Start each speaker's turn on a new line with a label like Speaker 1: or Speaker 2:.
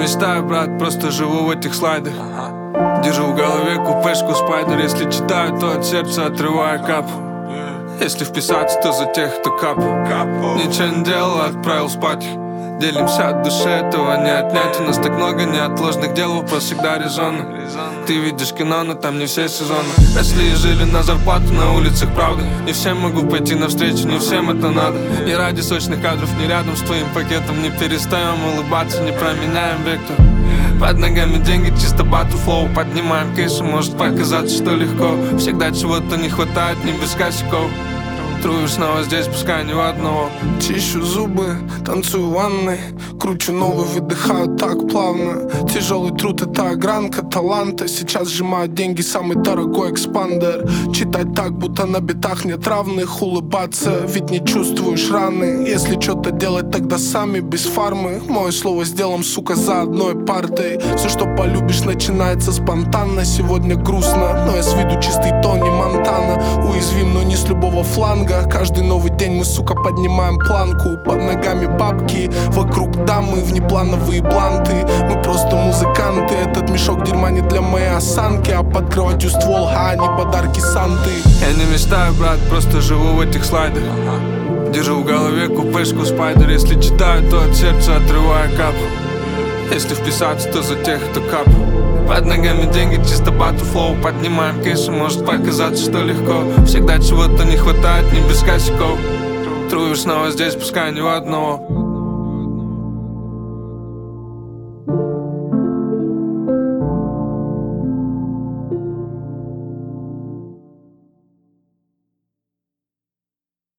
Speaker 1: мечтаю, брат, просто живу в этих слайдах. Держу в голове купешку спайдер. Если читаю, то от сердца отрываю кап. Если вписаться, то за тех, кто кап. Ничего не делал, отправил спать их. Делимся от души, этого не отнять. У нас так много неотложных дел, вопрос всегда резонный. Ты видишь кино, но там не все сезоны. Росли и жили на зарплату, на улицах правда. Не всем могу пойти навстречу, не всем это надо. Не ради сочных кадров, не рядом с твоим пакетом. Не перестаем улыбаться, не променяем вектор. Под ногами деньги, чисто батл флоу. Поднимаем кейсы, может показаться, что легко. Всегда чего-то не хватает, не без косяков. Трую снова здесь, пускай ни у одного.
Speaker 2: Чищу зубы, танцую в ванной. Кручу новый, выдыхаю так плавно. Тяжелый труд — это огранка таланта. Сейчас сжимают деньги, самый дорогой экспандер. Читать так, будто на битах нет равных. Улыбаться, ведь не чувствуешь раны. Если что-то делать, тогда сами, без фармы. Мое слово с делом, сука, за одной партой. Все, что полюбишь, начинается спонтанно. Сегодня грустно, но я с виду чистый Тони Монтана. Уязвим, но не с любого фланга. Каждый новый день мы, сука, поднимаем планку. Под ногами бабки, вокруг дамы, внеплановые бланты. Мы просто музыканты. Этот мешок дерьма не для моей осанки, а под кроватью ствол, а не подарки Санты.
Speaker 1: Я не мечтаю, брат, просто живу в этих слайдах. Держу в голове купешку спайдер. Если читаю, то от сердца отрываю кап. Если вписаться, то за тех, кто кап. Под ногами деньги, чисто батл флоу. Поднимаем кейсы, может показаться, что легко. Всегда чего-то не хватает, не без косяков. Трую снова здесь, пускай ни у одного.